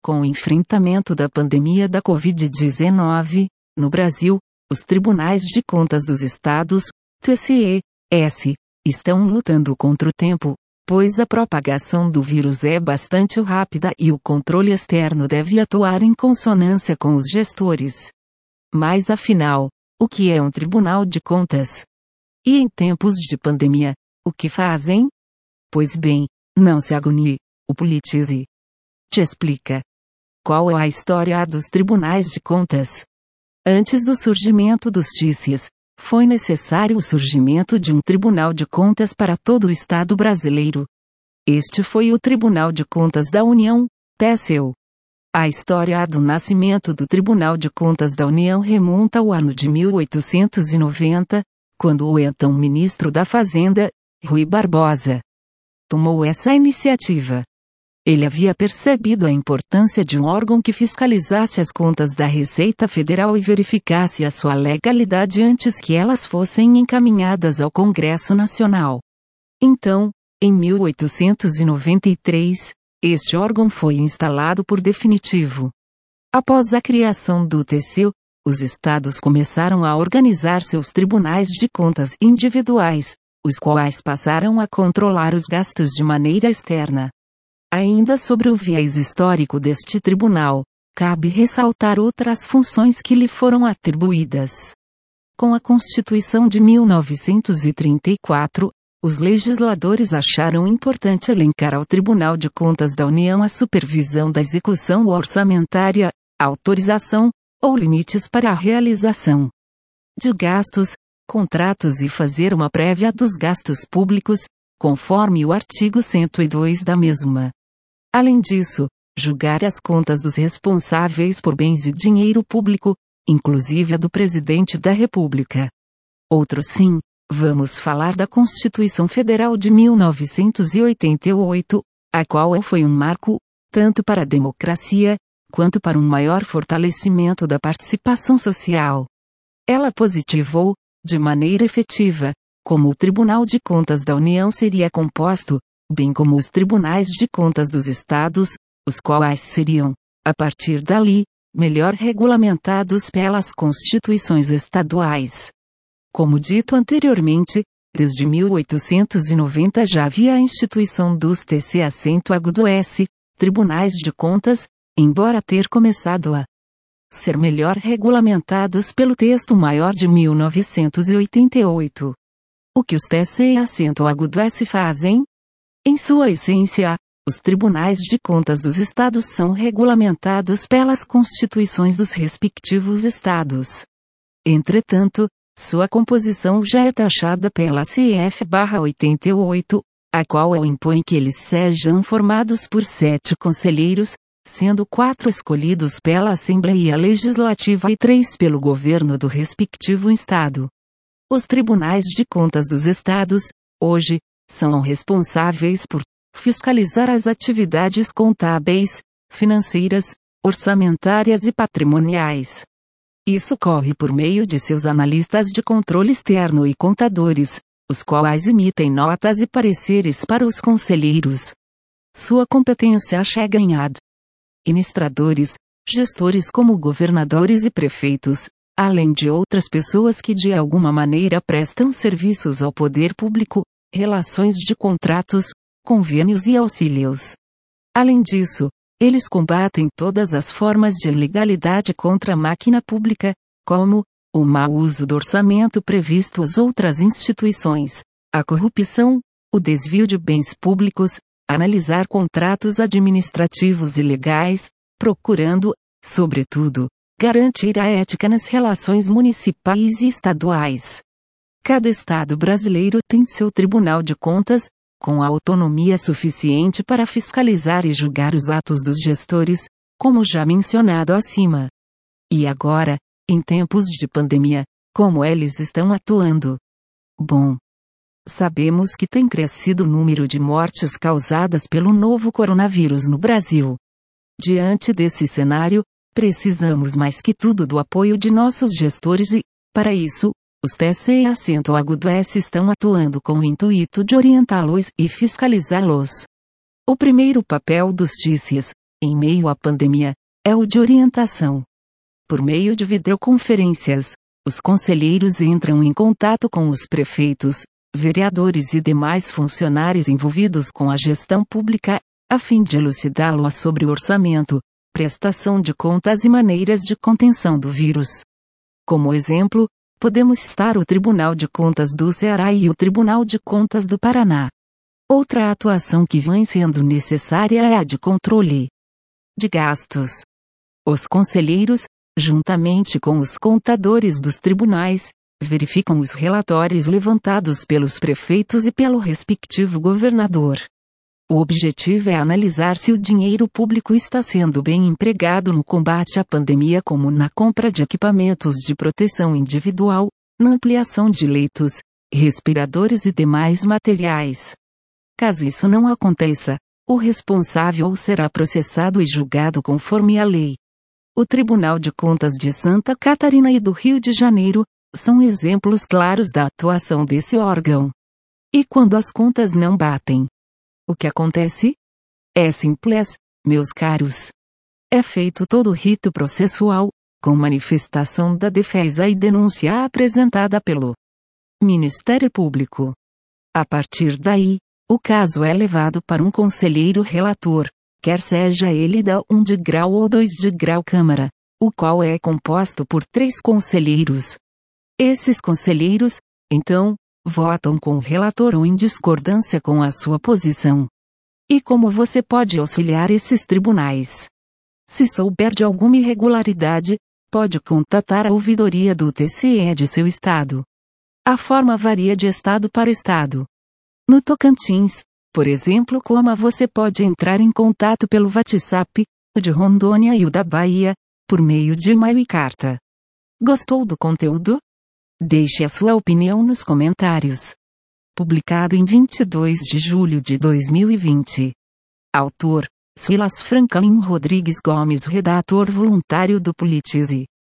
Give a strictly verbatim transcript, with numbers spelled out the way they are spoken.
Com o enfrentamento da pandemia da covid dezenove, no Brasil, os Tribunais de Contas dos Estados, T C E-S, estão lutando contra o tempo, pois a propagação do vírus é bastante rápida e o controle externo deve atuar em consonância com os gestores. Mas afinal, o que é um Tribunal de Contas? E em tempos de pandemia, o que fazem? Pois bem, não se agonie, o politize. Te explica. Qual é a história dos Tribunais de Contas? Antes do surgimento dos T I Cs, foi necessário o surgimento de um Tribunal de Contas para todo o Estado brasileiro. Este foi o Tribunal de Contas da União, T C U. A história do nascimento do Tribunal de Contas da União remonta ao ano de mil oitocentos e noventa, quando o então ministro da Fazenda, Rui Barbosa, tomou essa iniciativa. Ele havia percebido a importância de um órgão que fiscalizasse as contas da Receita Federal e verificasse a sua legalidade antes que elas fossem encaminhadas ao Congresso Nacional. Então, em mil oitocentos e noventa e três, este órgão foi instalado por definitivo. Após a criação do T C U, os estados começaram a organizar seus tribunais de contas individuais, os quais passaram a controlar os gastos de maneira externa. Ainda sobre o viés histórico deste tribunal, cabe ressaltar outras funções que lhe foram atribuídas. Com a Constituição de mil novecentos e trinta e quatro, os legisladores acharam importante elencar ao Tribunal de Contas da União a supervisão da execução orçamentária, autorização, ou limites para a realização de gastos, contratos e fazer uma prévia dos gastos públicos, conforme o artigo cento e dois da mesma. Além disso, julgar as contas dos responsáveis por bens e dinheiro público, inclusive a do Presidente da República. Outro sim, vamos falar da Constituição Federal de mil novecentos e oitenta e oito, a qual foi um marco, tanto para a democracia, quanto para um maior fortalecimento da participação social. Ela positivou, de maneira efetiva, como o Tribunal de Contas da União seria composto, bem como os Tribunais de Contas dos Estados, os quais seriam, a partir dali, melhor regulamentados pelas constituições estaduais. Como dito anteriormente, desde mil oitocentos e noventa já havia a instituição dos T C acento agudo S, Tribunais de Contas, embora ter começado a ser melhor regulamentados pelo texto maior de mil novecentos e oitenta e oito. O que os T C acento agudo S fazem? Em sua essência, os Tribunais de Contas dos Estados são regulamentados pelas constituições dos respectivos estados. Entretanto, sua composição já é taxada pela C F oitenta e oito, a qual impõe que eles sejam formados por sete conselheiros, sendo quatro escolhidos pela Assembleia Legislativa e três pelo governo do respectivo estado. Os Tribunais de Contas dos Estados, hoje, são responsáveis por fiscalizar as atividades contábeis, financeiras, orçamentárias e patrimoniais. Isso ocorre por meio de seus analistas de controle externo e contadores, os quais emitem notas e pareceres para os conselheiros. Sua competência chega em administradores, gestores como governadores e prefeitos, além de outras pessoas que de alguma maneira prestam serviços ao poder público, relações de contratos, convênios e auxílios. Além disso, eles combatem todas as formas de ilegalidade contra a máquina pública, como o mau uso do orçamento previsto às outras instituições, a corrupção, o desvio de bens públicos, analisar contratos administrativos e legais, procurando, sobretudo, garantir a ética nas relações municipais e estaduais. Cada estado brasileiro tem seu Tribunal de Contas, com autonomia suficiente para fiscalizar e julgar os atos dos gestores, como já mencionado acima. E agora, em tempos de pandemia, como eles estão atuando? Bom, sabemos que tem crescido o número de mortes causadas pelo novo coronavírus no Brasil. Diante desse cenário, precisamos mais que tudo do apoio de nossos gestores e, para isso, os T C acento agudo S estão atuando com o intuito de orientá-los e fiscalizá-los. O primeiro papel dos T C Es, em meio à pandemia, é o de orientação. Por meio de videoconferências, os conselheiros entram em contato com os prefeitos, vereadores e demais funcionários envolvidos com a gestão pública, a fim de elucidá-los sobre o orçamento, prestação de contas e maneiras de contenção do vírus. Como exemplo, podemos citar o Tribunal de Contas do Ceará e o Tribunal de Contas do Paraná. Outra atuação que vem sendo necessária é a de controle de gastos. Os conselheiros, juntamente com os contadores dos tribunais, verificam os relatórios levantados pelos prefeitos e pelo respectivo governador. O objetivo é analisar se o dinheiro público está sendo bem empregado no combate à pandemia, como na compra de equipamentos de proteção individual, na ampliação de leitos, respiradores e demais materiais. Caso isso não aconteça, o responsável será processado e julgado conforme a lei. O Tribunal de Contas de Santa Catarina e do Rio de Janeiro são exemplos claros da atuação desse órgão. E quando as contas não batem? O que acontece? É simples, meus caros. É feito todo o rito processual, com manifestação da defesa e denúncia apresentada pelo Ministério Público. A partir daí, o caso é levado para um conselheiro relator, quer seja ele da um de grau ou dois de grau Câmara, o qual é composto por três conselheiros. Esses conselheiros, então, votam com o relator ou em discordância com a sua posição. E como você pode auxiliar esses tribunais? Se souber de alguma irregularidade, pode contatar a ouvidoria do T C E de seu estado. A forma varia de estado para estado. No Tocantins, por exemplo, como você pode entrar em contato pelo WhatsApp, o de Rondônia e o da Bahia, por meio de e-mail e carta. Gostou do conteúdo? Deixe a sua opinião nos comentários. Publicado em vinte e dois de julho de dois mil e vinte. Autor: Silas Franklin Rodrigues Gomes, redator voluntário do Politize.